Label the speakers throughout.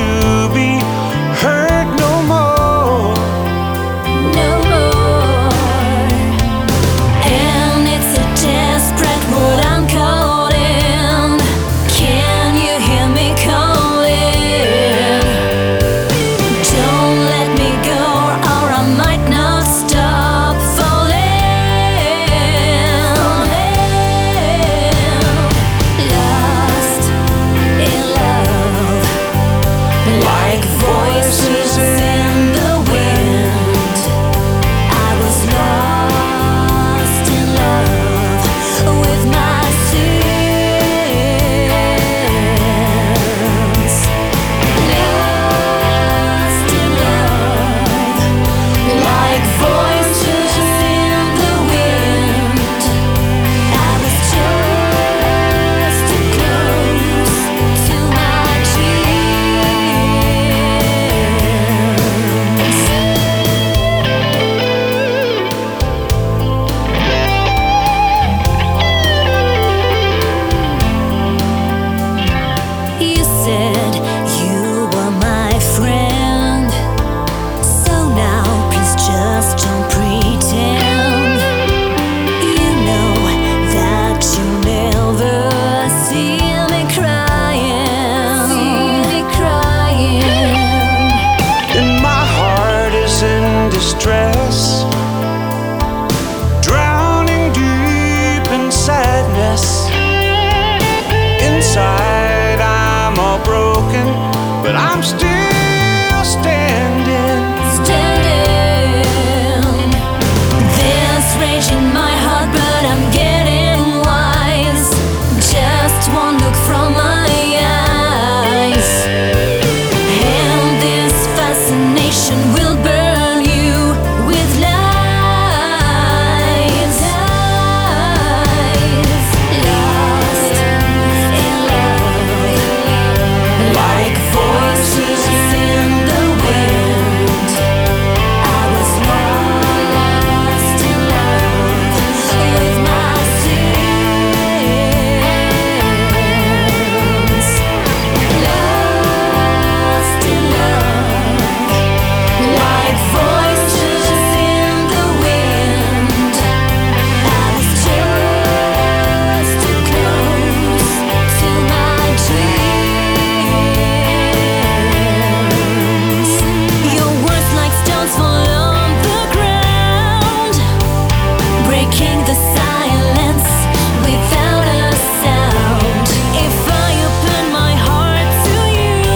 Speaker 1: to be hurt no more.
Speaker 2: No more. And it's a desperate world I'm caught in. Can you hear me calling? Don't let me go, or I might not stop falling. Lost in love, like voices in the wind. I was lost in love with my sins. Lost in love, like voices in the wind. I was just too close to my dreams. You said you were my friend, so now please just don't pretend. You know that you never see me crying.
Speaker 1: And my heart is in distress, drowning deep in sadness. Inside I'm all broken, but I'm still standing.
Speaker 2: Standing. There's rage in my heart, but I'm getting wise. Just one look from my eyes, and this fascination will burn you with lies. Lost in love, like voices in the wind. I was lost in love with my sins. Lost in love, like voices in the wind. I was just too close to my dreams. Your words like stones fall on the ground, breaking the silence without a sound. If I open my heart to you,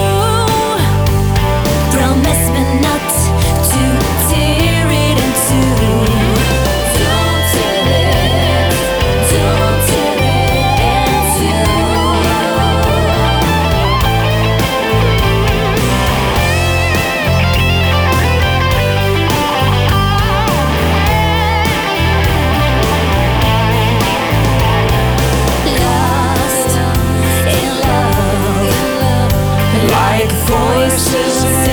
Speaker 2: promise me not to tear it in two. Don't tear it in two. Lost in love, like voices